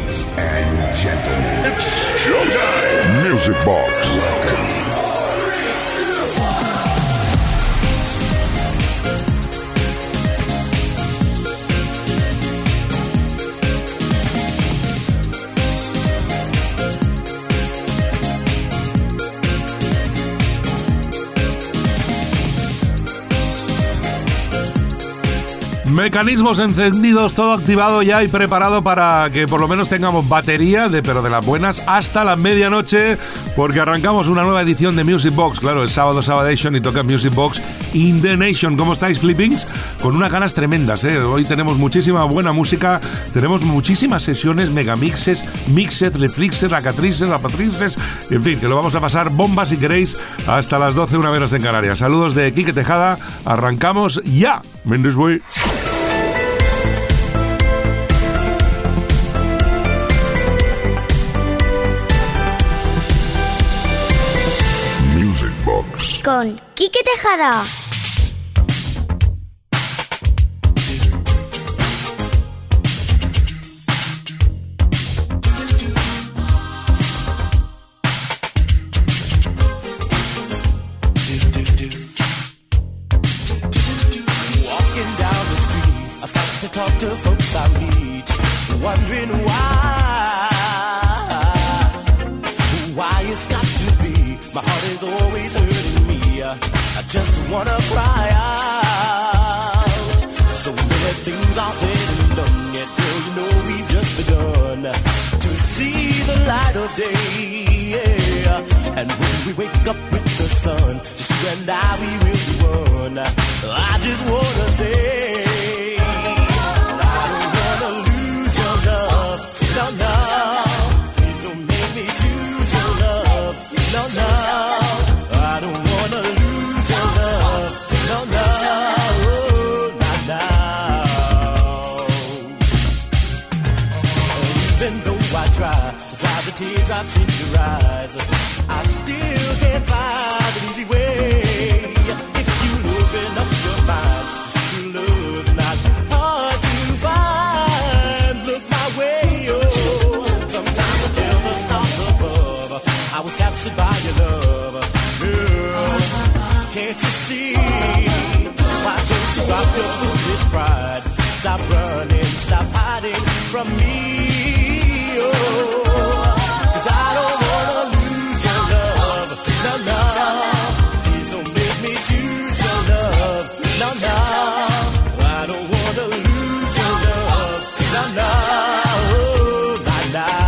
Ladies and gentlemen, it's showtime! Music Box. Welcome. Mecanismos encendidos, todo activado ya y preparado para que por lo menos tengamos batería, pero de las buenas, hasta la medianoche, porque arrancamos una nueva edición de Music Box. Claro, es sábado, Sabadation, y toca Music Box in the Nation. ¿Cómo estáis, Flippings? Con unas ganas tremendas, ¿eh? Hoy tenemos muchísima buena música, tenemos muchísimas sesiones, megamixes, mixed, reflixes, racatrices, rapatrices, en fin, que lo vamos a pasar bomba si queréis hasta las 12, una menos en Canarias. Saludos de Quique Tejada, arrancamos ya. Mendes Boy. Music Box con Quique Tejada. Talk to folks I meet, wondering why it's got to be. My heart is always hurting me. I just wanna cry out. So many things are said and done, yet girl, you know we've just begun to see the light of day. Yeah. And when we wake up with the sun, just you and I, we will be one. I just wanna say, no, no, please don't make me choose your love. No, no, I don't wanna lose your love. No, no, not now. Even though I try to dry the teardrops in your eyes, I still can't find an easy way. If you open up your mind, true love's not hard to find. Look my way. I was captured by your love, girl. Can't you see? Why don't you drop your foolish pride? Stop running, stop hiding from me. Oh, 'cause I don't wanna lose your love. No, no, please don't make me choose your love. No, no, I don't wanna lose your love. No, no, not now.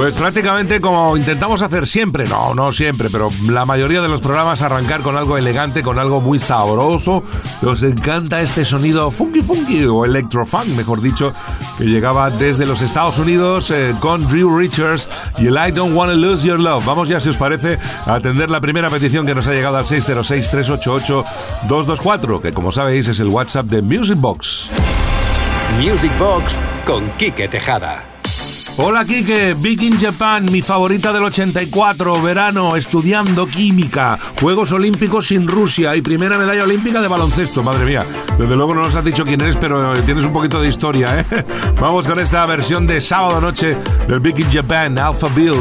Pues prácticamente como intentamos hacer siempre, no siempre, pero la mayoría de los programas, arrancar con algo elegante, con algo muy sabroso. Nos encanta este sonido funky o electrofunk, mejor dicho, que llegaba desde los Estados Unidos con Drew Richards y el I Don't Wanna Lose Your Love. Vamos ya, si os parece, a atender la primera petición que nos ha llegado al 606-388-224, que como sabéis es el WhatsApp de Music Box. Music Box con Quique Tejada. Hola Quique, Big in Japan, mi favorita del 84, verano, estudiando química, Juegos Olímpicos sin Rusia y primera medalla olímpica de baloncesto, madre mía. Desde luego no nos has dicho quién eres, pero tienes un poquito de historia, ¿eh? Vamos con esta versión de sábado noche del Big in Japan, Alpha Bill.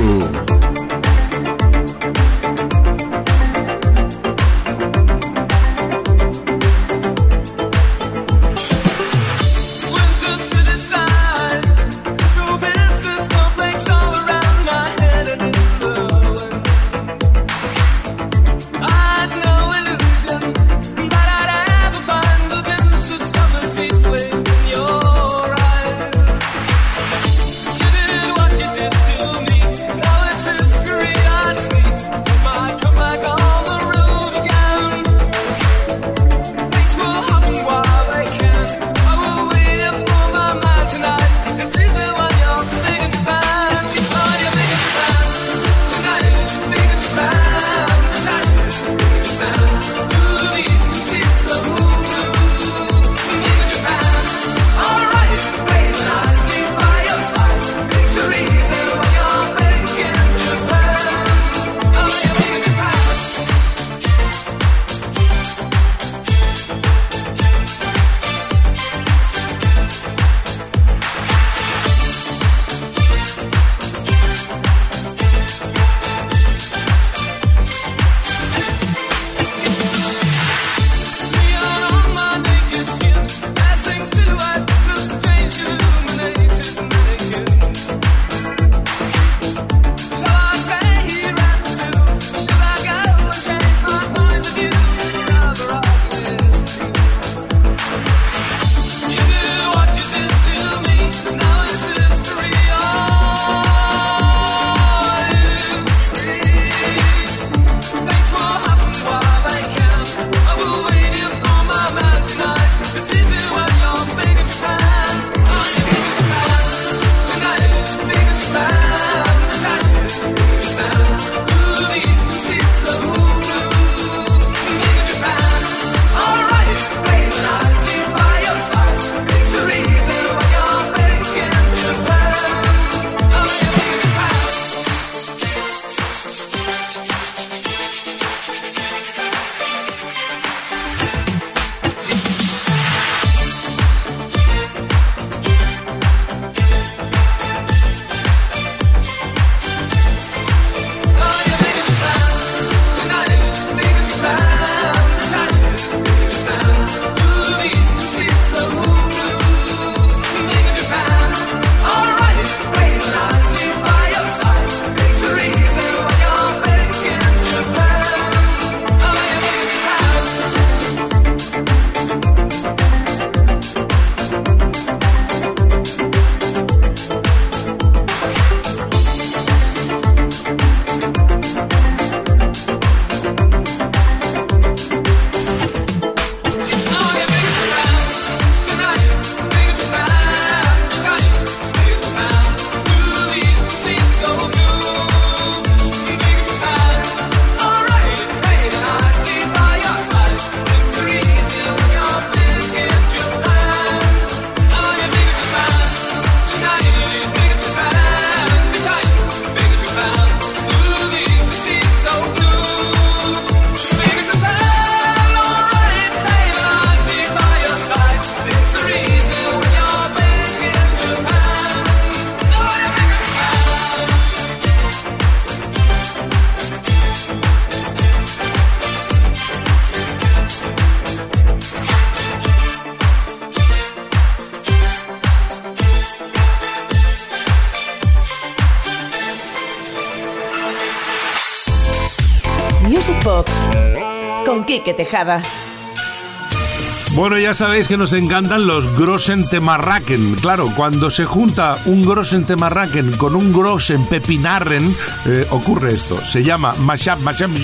Music Box con Quique Tejada. Bueno, ya sabéis que nos encantan los Grossen Temarraken. Claro, cuando se junta un Grossen Temarraken con un Grossen Pepinarren, ocurre esto. Se llama Mashup,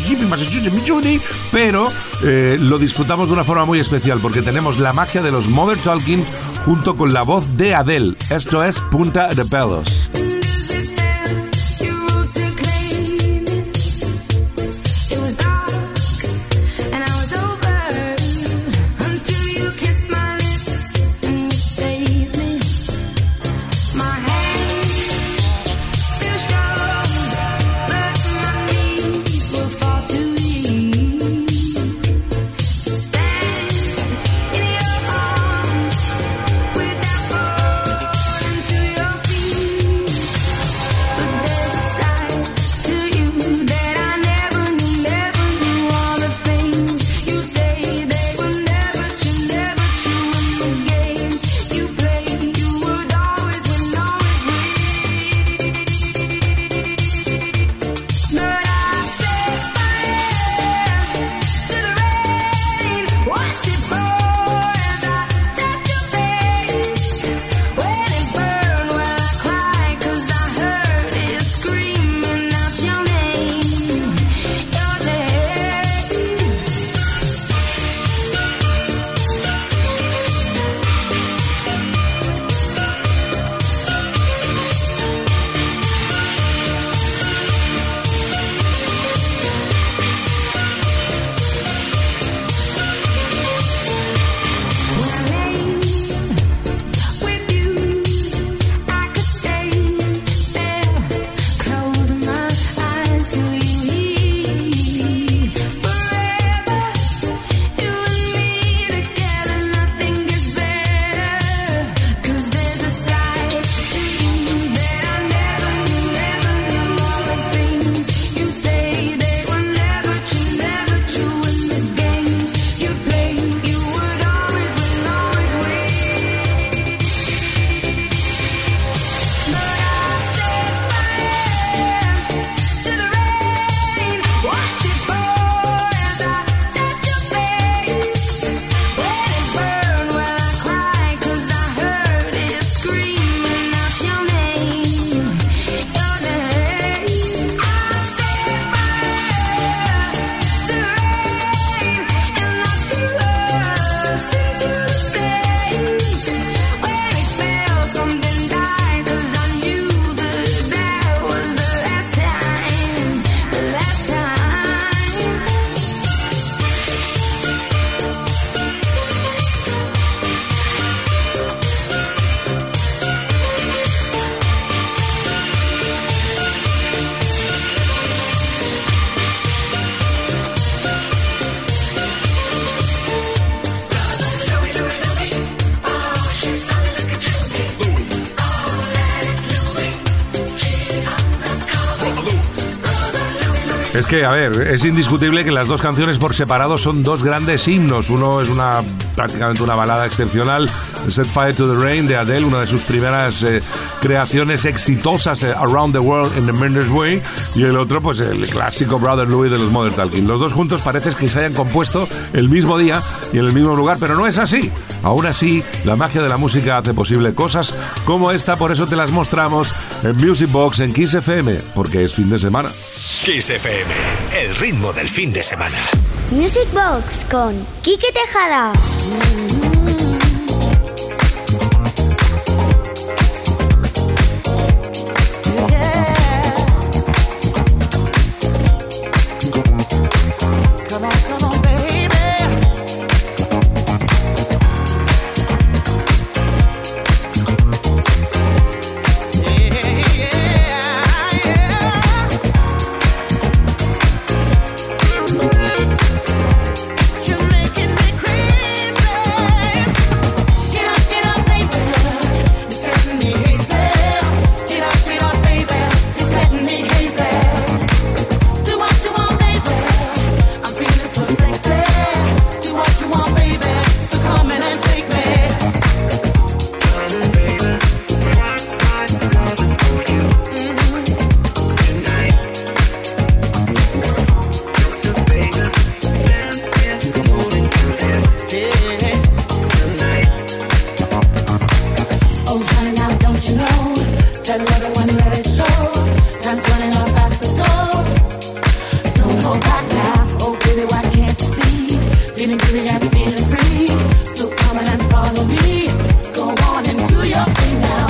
pero lo disfrutamos de una forma muy especial porque tenemos la magia de los Modern Talking junto con la voz de Adele. Esto es Punta de Pelos. Es que, a ver, es indiscutible que las dos canciones por separado son dos grandes himnos. Uno es prácticamente una balada excepcional, Set Fire to the Rain de Adele, una de sus primeras creaciones exitosas, Around the World in the Mendes Way, y el otro, pues el clásico Brother Louie de los Modern Talking. Los dos juntos parece que se hayan compuesto el mismo día y en el mismo lugar, pero no es así. Aún así, la magia de la música hace posible cosas como esta, por eso te las mostramos en Music Box en Kiss FM, porque es fin de semana. Kiss FM, el ritmo del fin de semana. Music Box con Quique Tejada. feeling good and feeling free. So come on and follow me. Go on and do your thing now.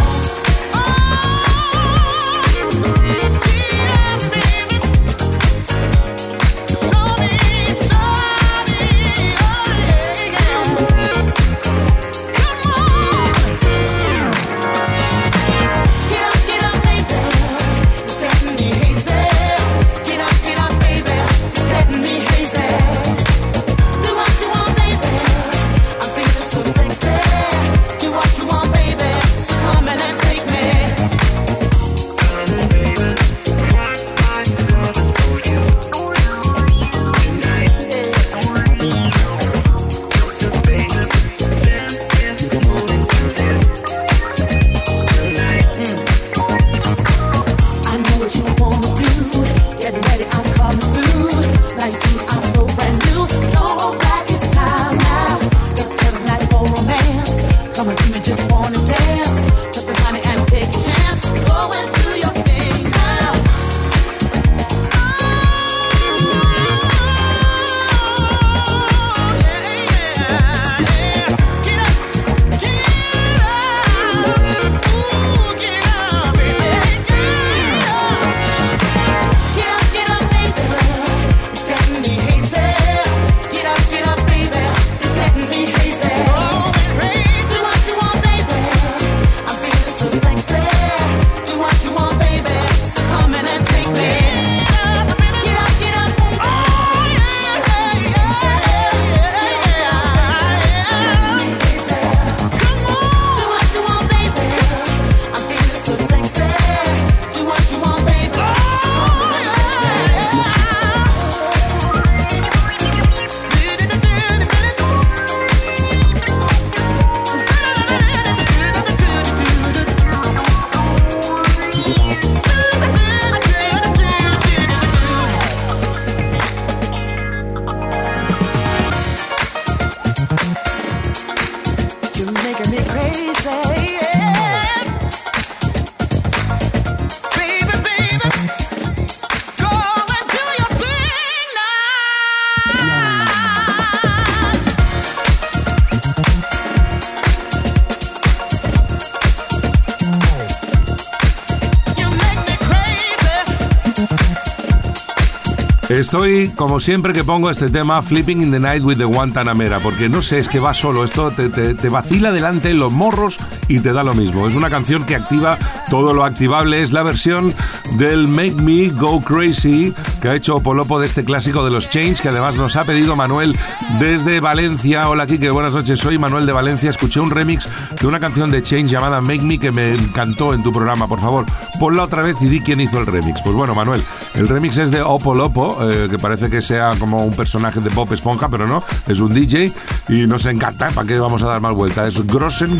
Estoy, como siempre que pongo este tema, Flipping in the Night with the Guantanamera, porque no sé, es que va solo, esto te vacila delante en los morros y te da lo mismo. Es una canción que activa todo lo activable, es la versión del Make Me Go Crazy que ha hecho Opolopo de este clásico de los Change, que además nos ha pedido Manuel desde Valencia. Hola Quique, buenas noches, soy Manuel de Valencia. Escuché un remix de una canción de Change llamada Make Me que me encantó en tu programa. Por favor, ponla otra vez y di quién hizo el remix. Pues bueno, Manuel, el remix es de Opolopo, que parece que sea como un personaje de Bob Esponja, pero no, es un DJ y nos encanta. ¿Para qué vamos a dar más vuelta? Es Grossen.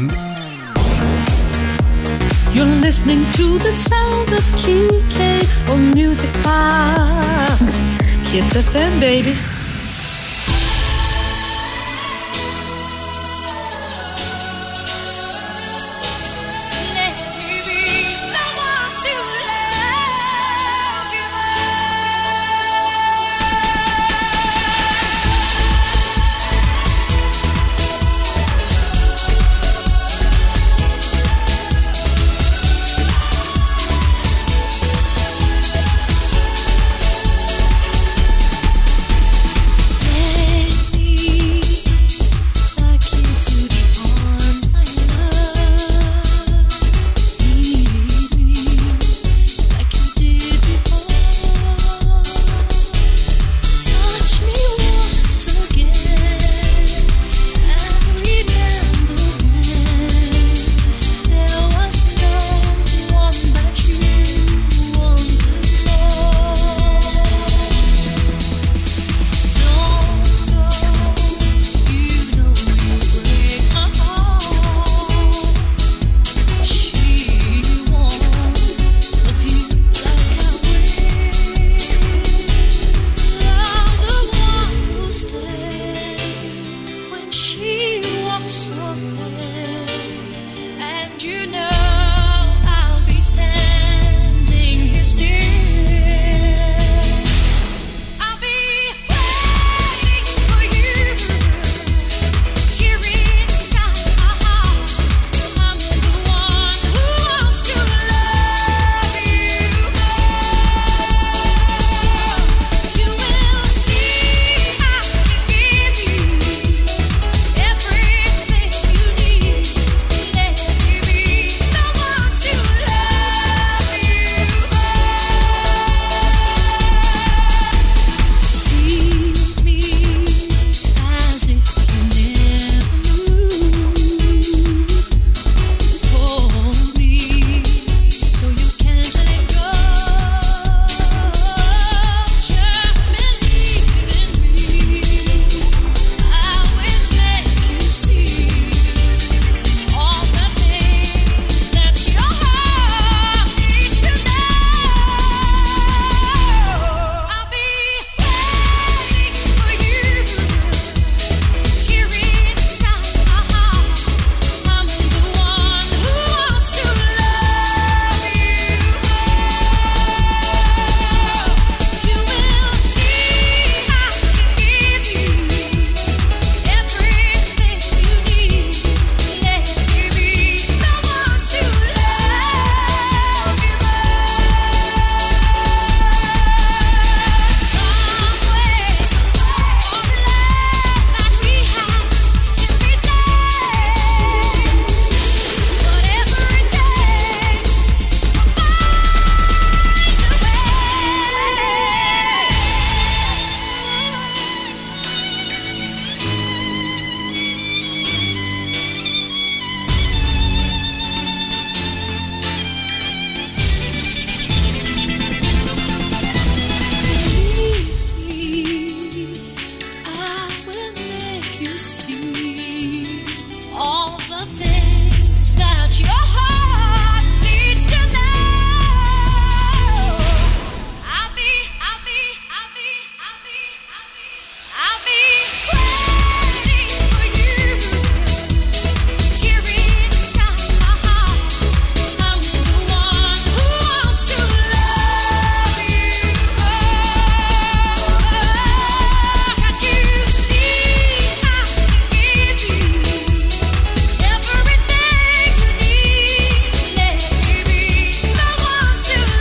You're listening to the sound of Kike on Music Box. Kiss FM, baby.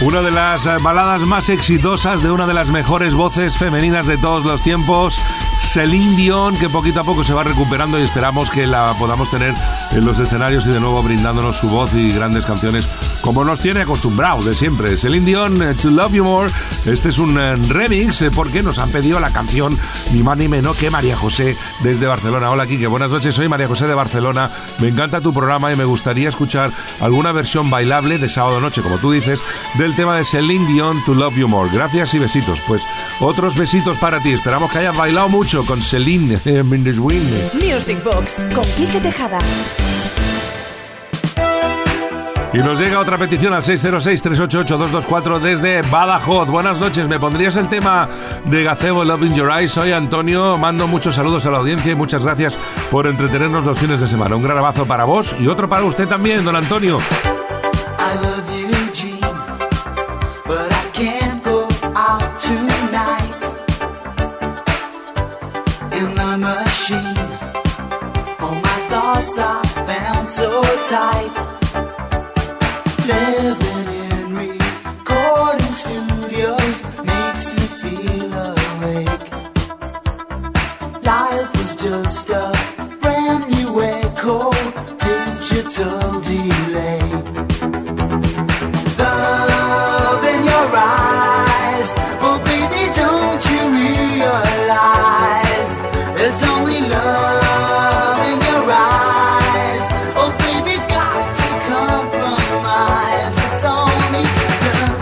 Una de las baladas más exitosas de una de las mejores voces femeninas de todos los tiempos, Celine Dion, que poquito a poco se va recuperando y esperamos que la podamos tener en los escenarios y de nuevo brindándonos su voz y grandes canciones como nos tiene acostumbrados de siempre. Celine Dion, To Love You More. Este es un remix porque nos han pedido la canción ni más ni menos que María José desde Barcelona. Hola Quique, buenas noches, soy María José de Barcelona. Me encanta tu programa y me gustaría escuchar alguna versión bailable de sábado noche, como tú dices, del tema de Celine Dion, To Love You More. Gracias y besitos. Pues otros besitos para ti. Esperamos que hayas bailado mucho con Celine Mendes Wind. Music Box con Quique Tejada. Y nos llega otra petición al 606-388-224 desde Badajoz. Buenas noches, ¿me pondrías el tema de Gazebo, Love in Your Eyes? Soy Antonio, mando muchos saludos a la audiencia y muchas gracias por entretenernos los fines de semana. Un gran abrazo para vos y otro para usted también, don Antonio. I love you, Jean, but I can't go out tonight in the machine. All my thoughts are bound so tight. Living in recording studios makes me feel awake. Life is just a brand new echo, digital delay. Love in your eyes, oh baby, don't you realize it's only love in your eyes, oh baby, got to compromise, it's only love.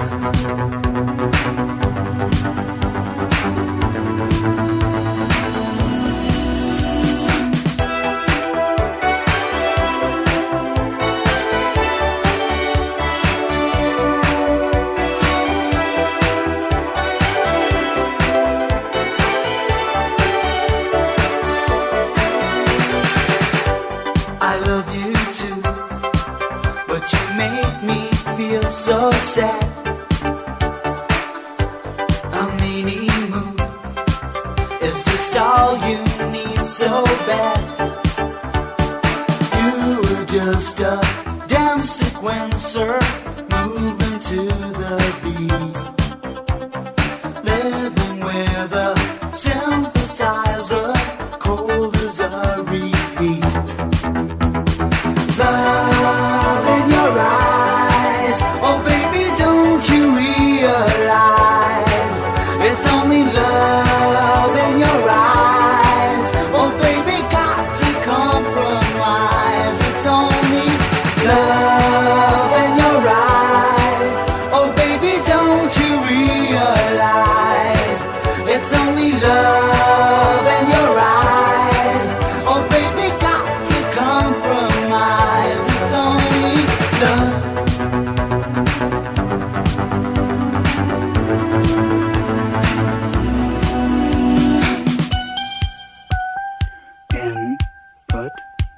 I love you too, but you make me feel so sad. A mini moon is just all you need so bad. You were just a dance sequencer moving to the beat, living with a synthesizer, cold as a repeat. Love in your eyes, oh baby, don't you realize it's only love in your eyes, oh baby, got to compromise, it's only love in your eyes, oh baby, don't you realize it's only love in your eyes, oh baby, got to compromise, it's only love. Input,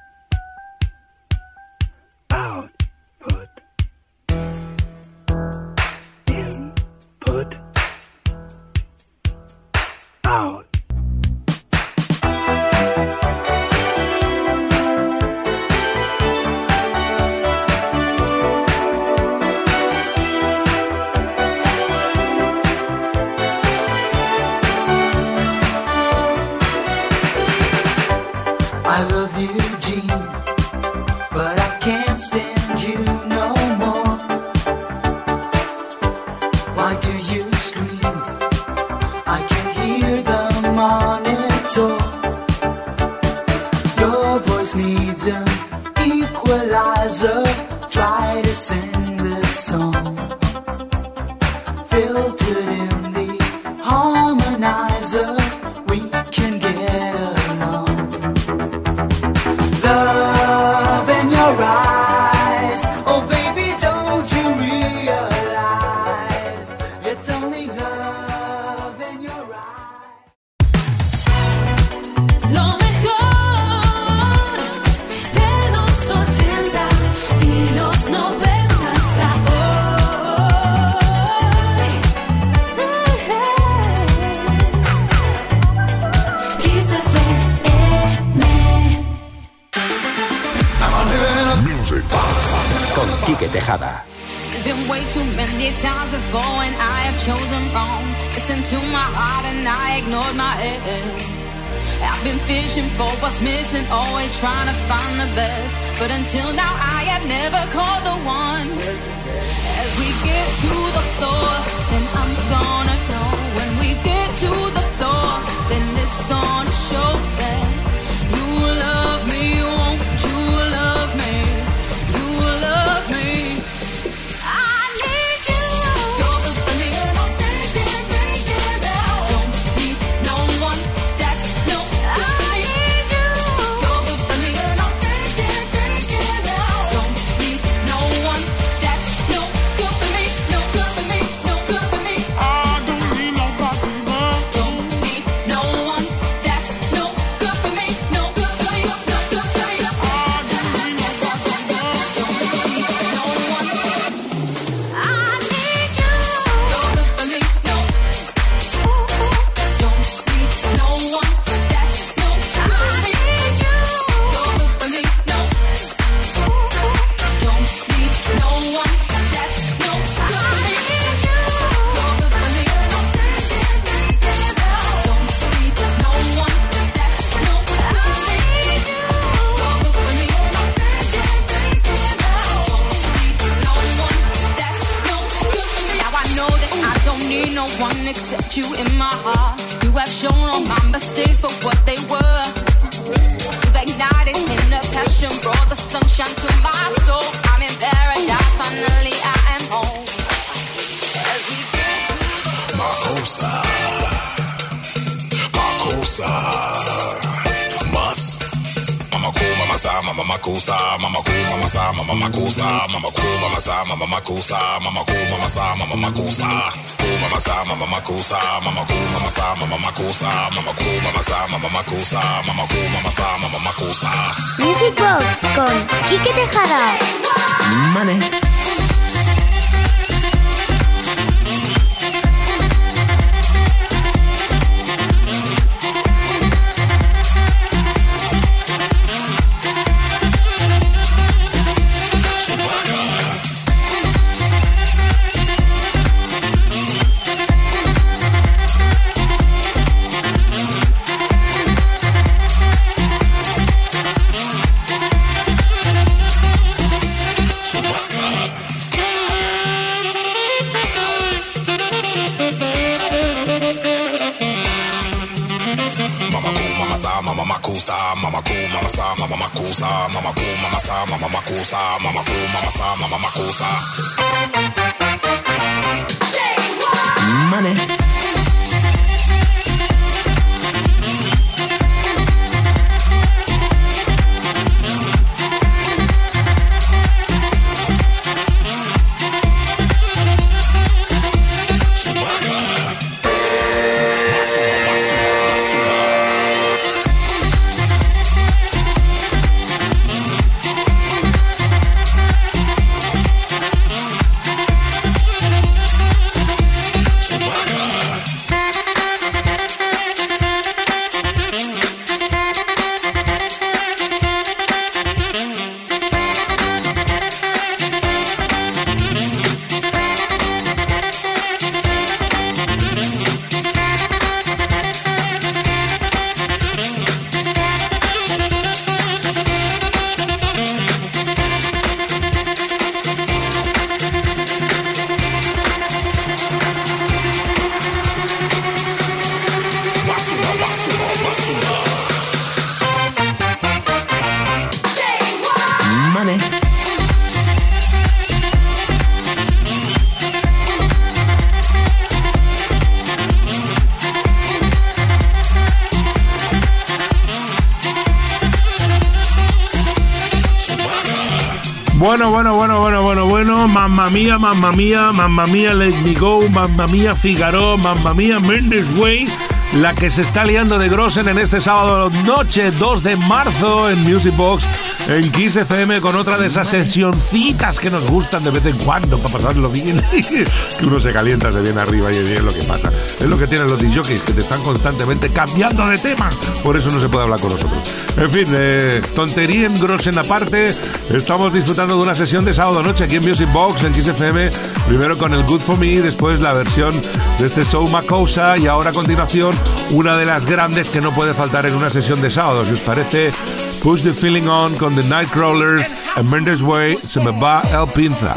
output, input, out. I love you, Jean, but I can't stand you no more. Why do you scream? I can hear the monitor. Your voice needs an equalizer. Try to sing this song, filtered in the harmonizer. We can get along. Love in your eyes, oh baby, don't you realize it's only love in your eyes. Lo mejor de los 80 y los 90 hasta hoy. Kiss FM. Music Box Con Quique Tejada. It's been way too many times before and I have chosen wrong. Listened to my heart and I ignored my head. I've been fishing for what's missing, always trying to find the best. But until now I have never called the one. As we get to the floor, then I'm gonna know. When we get to the floor, then it's gonna show that you love me, won't you love me? You love me. I need you. You're good for me. Don't need no one that's no. I need you. You're good for me. Don't need no one that's no good for me. No good for me. No good for me. I don't need nobody, man. Don't need no one that's no good for me. No good for me. No good for me. I don't need nobody, man. Don't need no one. I need you. You're good for me. No. Ooh, don't need no one that's no. I need you. You're good for me. No. Ooh, don't need no one that's no. I need you. You're good for me. Don't need no one that's no. I need you. You're good for me. Don't need no one that's no good for me. Now I know that I don't need no one except you in my heart. You have shown all my mistakes for what they were. You've ignited in the passion, brought the sunshine to my soul. I'm in paradise, finally I am home. As we get to Makosa. Mas. Mama cool, mama sa, mama makusa, mama cool, mama sa, mama makusa, mama cool, mama sa, mama makusa, mama cool, mama sa, mama makusa, cool, mama sa, mama makusa, mama cool, mama sa, mama makusa, mama cool, mama sa, mama makusa, mama cool, mama sa, mama makusa. Music Box con Quique Tejada. Money. Mama makusa, mama cool, mama sa, mama makusa, mama cool, mama sa, mama makusa, mama cool, mama sa, mama makusa. Money. Bueno, mamma mía, let me go, mamma mía, Figaro, mamma mía, Mendes Way. la que se está liando de grosen en este sábado noche 2 de marzo en Music Box, en Kiss FM, con otra de esas sesioncitas que nos gustan de vez en cuando para pasarlo bien. Que uno se calienta, se viene arriba y es lo que pasa. Es lo que tienen los DJs, que te están constantemente cambiando de tema. Por eso no se puede hablar con nosotros. En fin, tontería en grosen aparte, estamos disfrutando de una sesión de sábado noche aquí en Music Box, en Kiss FM. Primero con el Good For Me, después la versión de este Show Makosa y ahora a continuación una de las grandes que no puede faltar en una sesión de sábado. Si os parece, Push the Feeling On con The Nightcrawlers, en Mendes Way, Se Me Va El Pinza.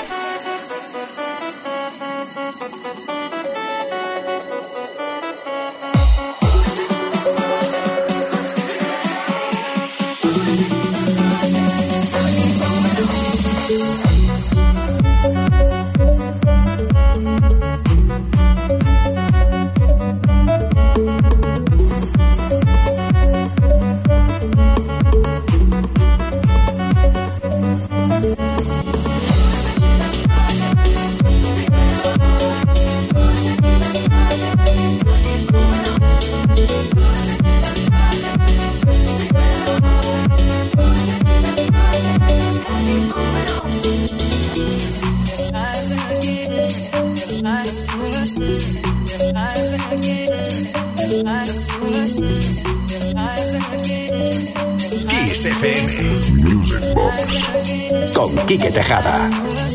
Kiss FM Music Box con Quique Tejada.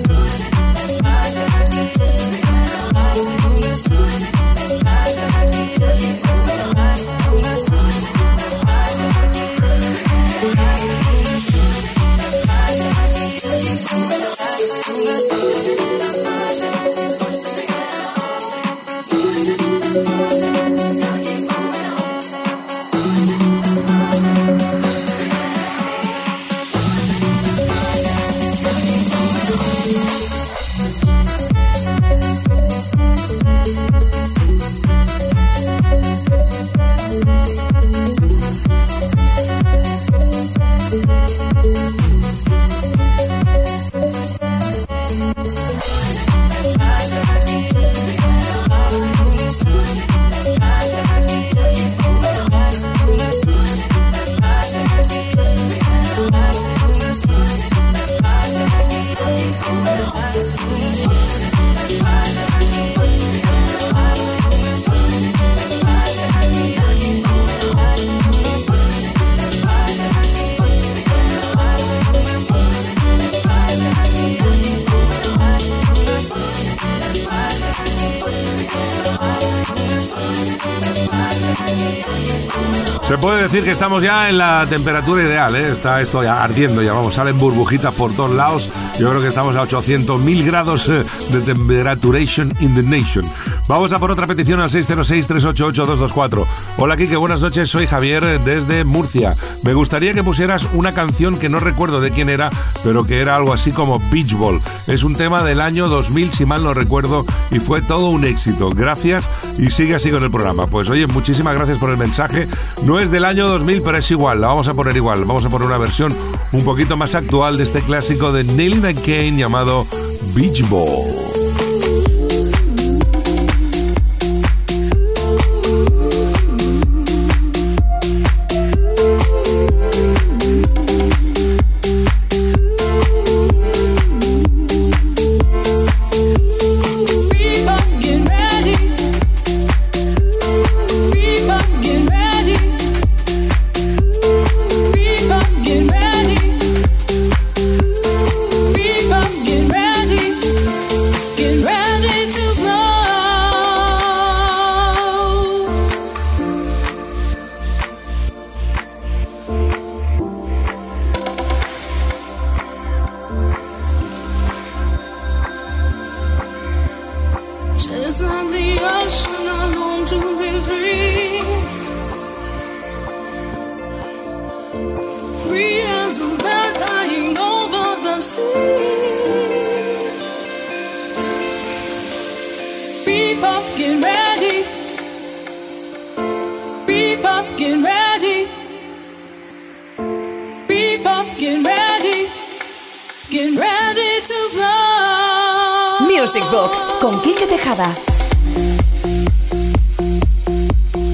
Se puede decir que estamos ya en la temperatura ideal, ¿eh? Está esto ya ardiendo, ya vamos, salen burbujitas por todos lados. Yo creo que estamos a 800.000 grados de temperaturation in the nation. Vamos a por otra petición al 606-388-224. Hola Quique, buenas noches, soy Javier desde Murcia. Me gustaría que pusieras una canción que no recuerdo de quién era, pero que era algo así como Beach Ball. Es un tema del año 2000, si mal no recuerdo, y fue todo un éxito. Gracias y sigue así con el programa. Pues oye, muchísimas gracias por el mensaje. No es del año 2000, pero es igual, la vamos a poner igual. Vamos a poner una versión un poquito más actual de este clásico de Neil Kane llamado Beach Ball. Music Box con Quique Tejada.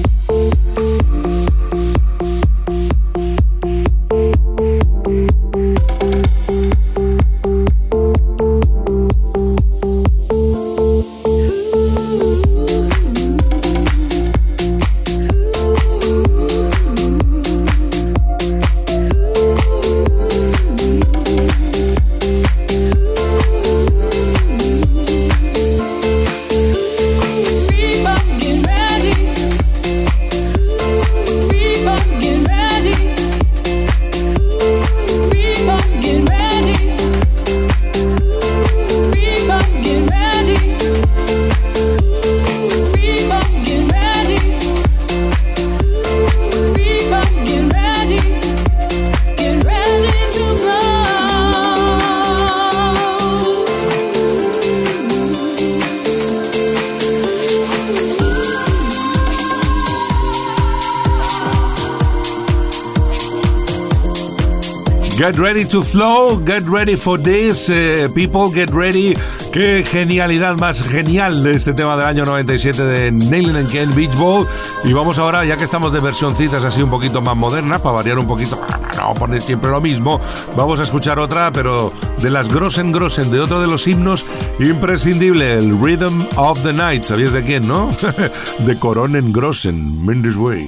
Get ready to flow, get ready for this, people, get ready. Qué genialidad más genial de este tema del año 97 de Neil & Ken, Beach Ball. Y vamos ahora, ya que estamos de versioncitas así un poquito más modernas, para variar un poquito, no poner siempre lo mismo, vamos a escuchar otra, pero de las Grossen, de otro de los himnos imprescindible, el Rhythm of the Night. ¿Sabías de quién, no? De Coronen Grossen, Mendes Way.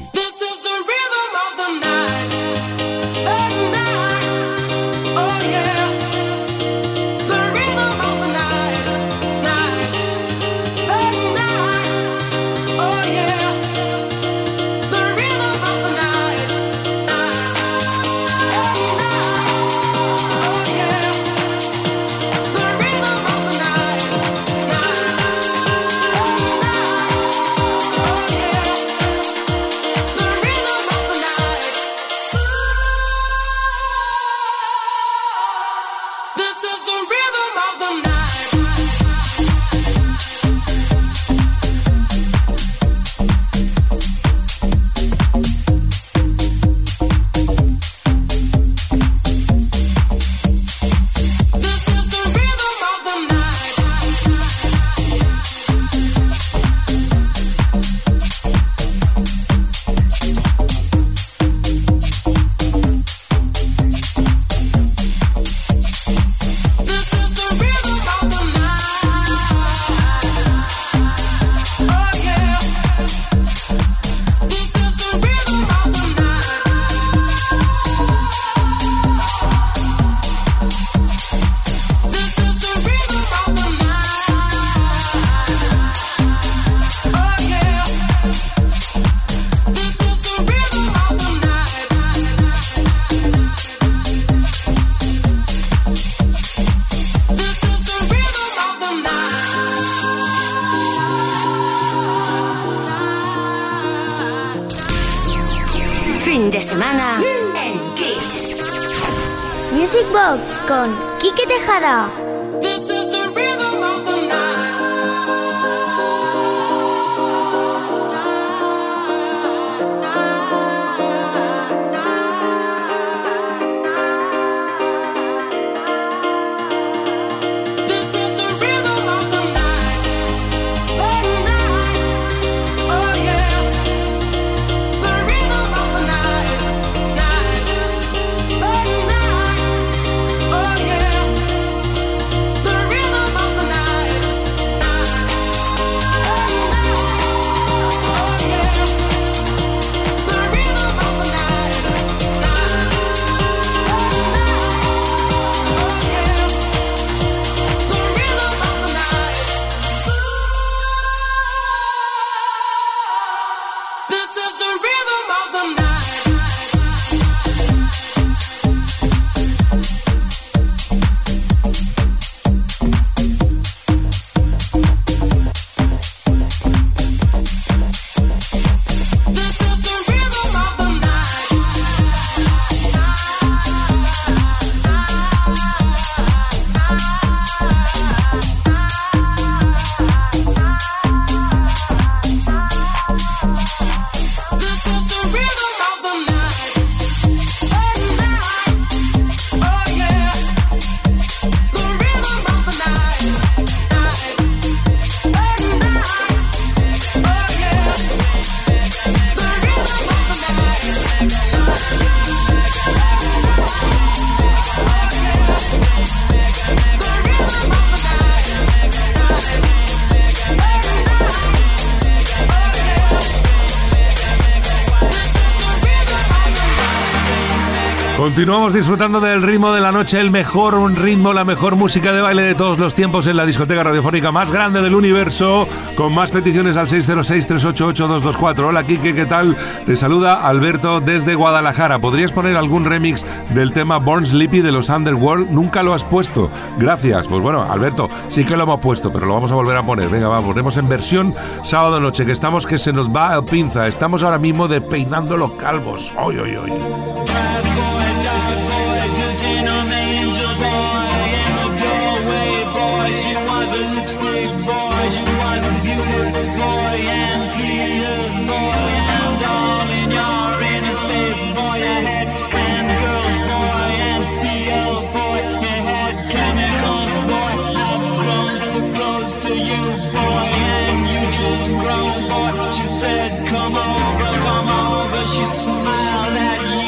Semana en Kiss. Music Box con Quique Tejada. This is the rhythm of the night. This is the rhythm of the night. Oh, night. Oh, yeah. The rhythm of the night. Continuamos disfrutando del ritmo de la noche, el mejor ritmo, la mejor música de baile de todos los tiempos en la discoteca radiofónica más grande del universo, con más peticiones al 606-388-224. Hola, Quique, ¿qué tal? Te saluda Alberto desde Guadalajara. ¿Podrías poner algún remix del tema Born Sleepy de los Underworld? Nunca lo has puesto. Gracias. Pues bueno, Alberto, sí que lo hemos puesto, pero lo vamos a volver a poner. Venga, va, ponemos en versión sábado noche, que estamos que se nos va a pinza. Estamos ahora mismo despeinando los calvos. ¡Oy, oy, oy! Boy, and tears, boy, I had and girls, boy, and steam. come over, she smiled at you.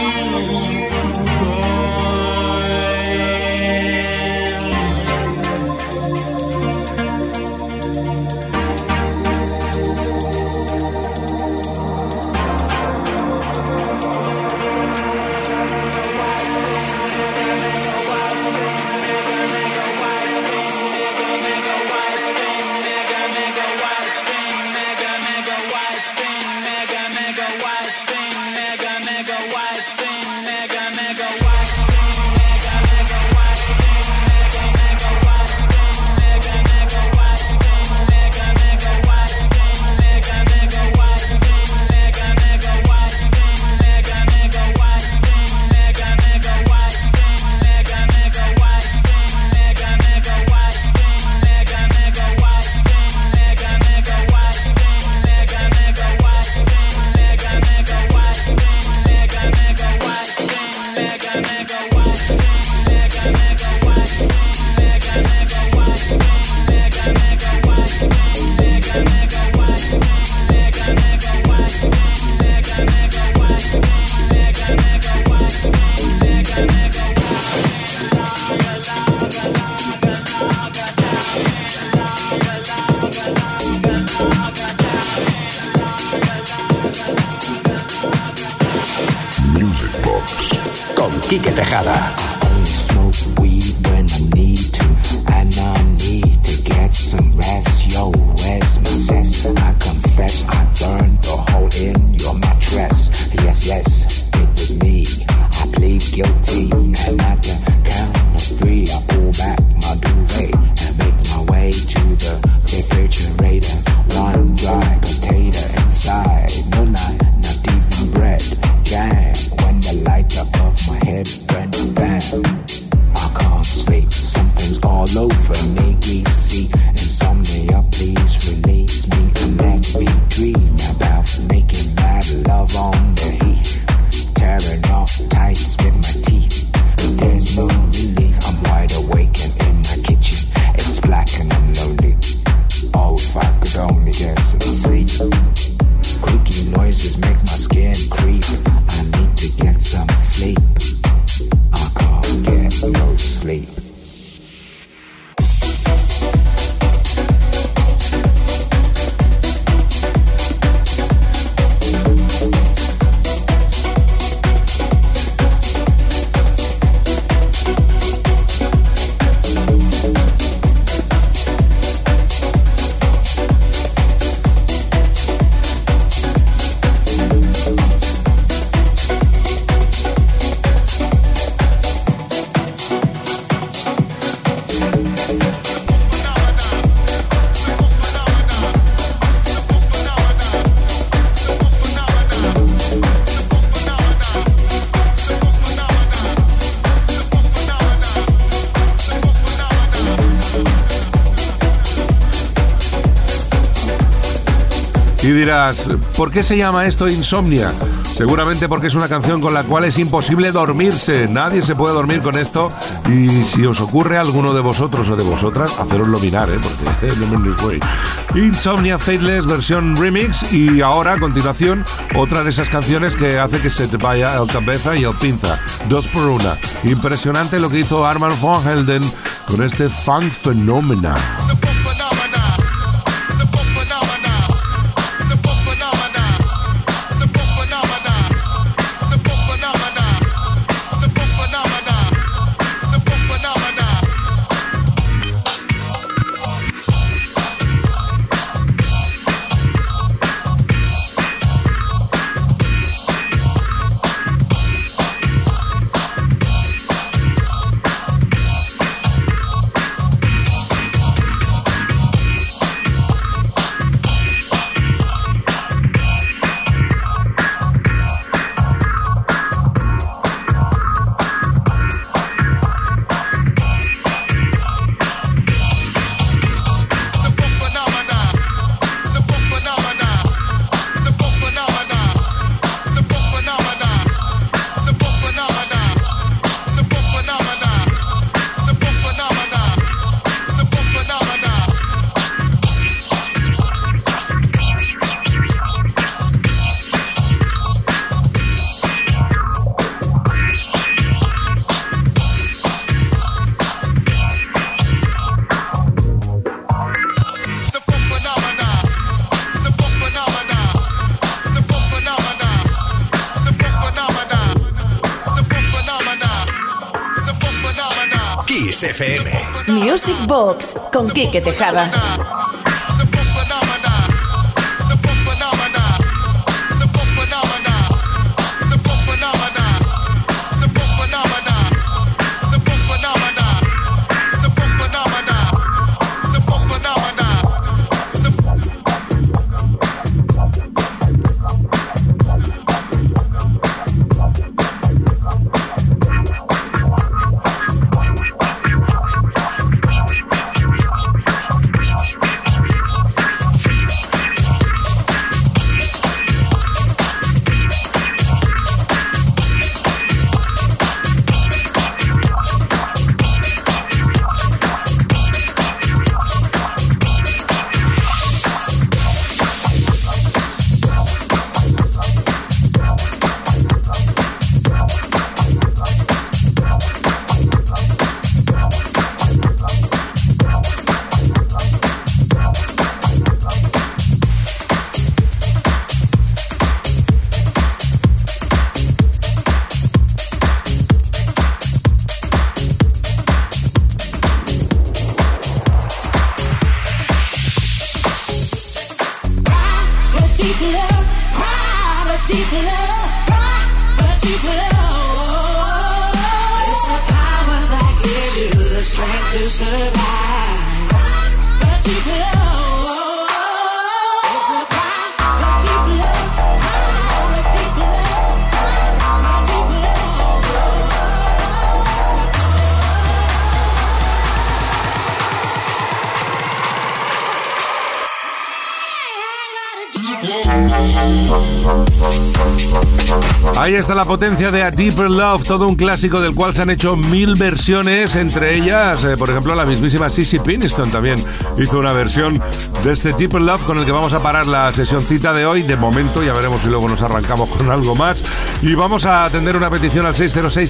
Quique Tejada. Smoke weed when I need to, and I need to get some rest. Yo, where's my cess? I confess I burned the hole in your mattress. Yes, yes, it was me. I plead guilty, and at the count of 3, I pull back my duvet and make my way to the refrigerator. One dry potato inside, no not even bread. Jam when the light above my head went bam. I can't sleep, something's all over me. Greasy insomnia, please release me and let me dream about making mad love on the heat, tearing off tights with my teeth. There's no relief, I'm wide awake and in my kitchen. It's black and I'm lonely. Oh, if I could only get some sleep. Creaky noises make my skin creep. I need to get some sleep. I can't get no sleep. Y dirás, ¿por qué se llama esto Insomnia? Seguramente porque es una canción con la cual es imposible dormirse. Nadie se puede dormir con esto. Y si os ocurre a alguno de vosotros o de vosotras, haceroslo mirar, porque no me voy. Insomnia Fateless versión remix. Y ahora, a continuación, otra de esas canciones que hace que se te vaya el cabeza y el pinza. 2 por 1. Impresionante lo que hizo Armand van Helden con este Funk Phenomena. Kiss FM. Music Box con Quique Tejada. Ahí está la potencia de A Deeper Love, todo un clásico del cual se han hecho 1000 versiones, entre ellas, por ejemplo, la mismísima Sissy Peniston también hizo una versión de este Deeper Love, con el que vamos a parar la sesioncita de hoy. De momento, ya veremos si luego nos arrancamos con algo más. Y vamos a atender una petición al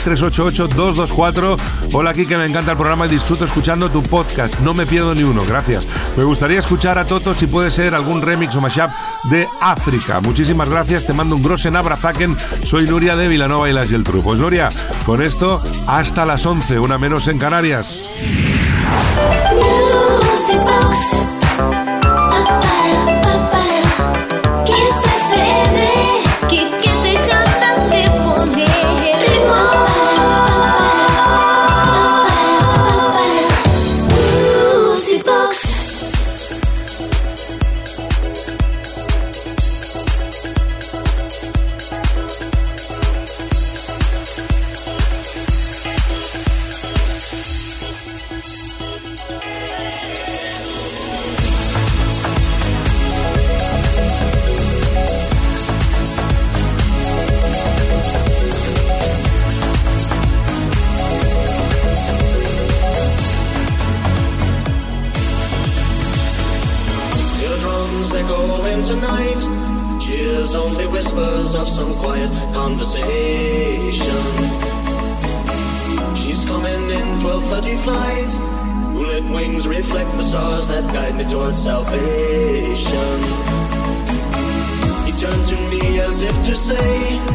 606-388-224. Hola, aquí que me encanta el programa y disfruto escuchando tu podcast. No me pierdo ni uno, gracias. Me gustaría escuchar a Toto si puede ser algún remix o mashup de África. Muchísimas gracias, te mando un grosen abrazaken. Soy Nuria de Vilanova y Las Geltrú. Pues Nuria, con esto hasta las 11, una menos en Canarias. Music Box. Kiss FM. Quique Tejada te pone el ritmo. Music Box. Tonight, cheers only whispers of some quiet conversation. She's coming in 12:30 flight. Moonlit wings reflect the stars that guide me towards salvation. He turned to me as if to say,